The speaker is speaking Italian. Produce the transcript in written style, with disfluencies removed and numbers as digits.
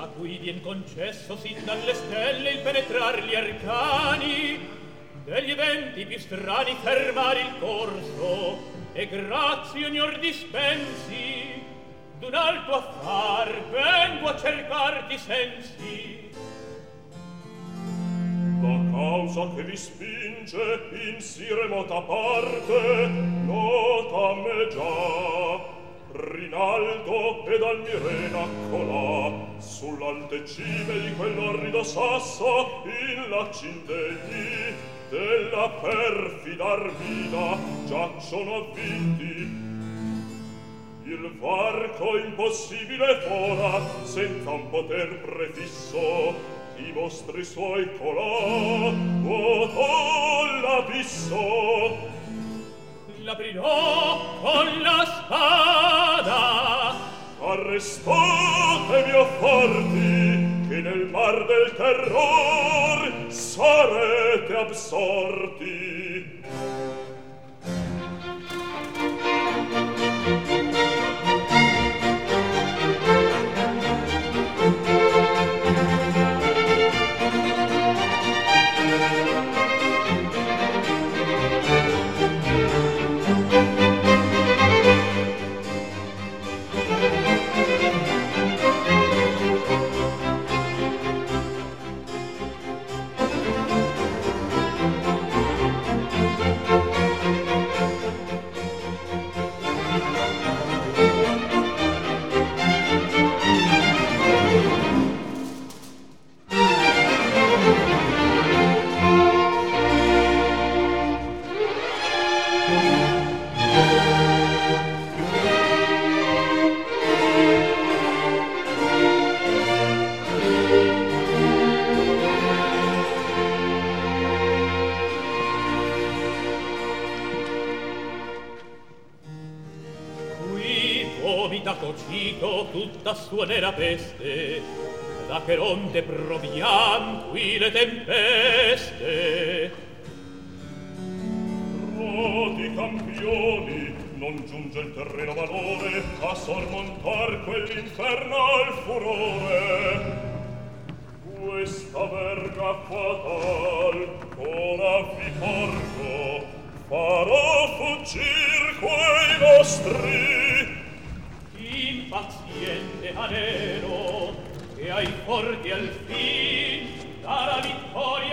cui vien concesso sin dalle stelle il penetrar gli arcani, degli eventi più strani fermar il corso, e grazie ognor dispensi, d'un alto affar vengo a cercarti sensi. La causa che vi spinge in sì remota parte, nota me già. Rinaldo ed Almirena colà, sull'alte cime di quell'orrido sasso, in la cindegni della perfida Armida giacciono avvinti. Il varco impossibile fora, senza un poter prefisso, i vostri suoi colà, vuotò l'abisso. L'aprirò con la spada. Arrestate, mio forti, che nel mar del terror sarete absorti. Tutta sua nera peste, da che ronde proviam qui le tempeste. Rodi campioni, non giunge il terreno valore a sormontar quell'infernal furore. Questa verga fatal, ora vi porgo, farò fuggir quei vostri. Impaziente anelo, che ai forti al fin darà vittoria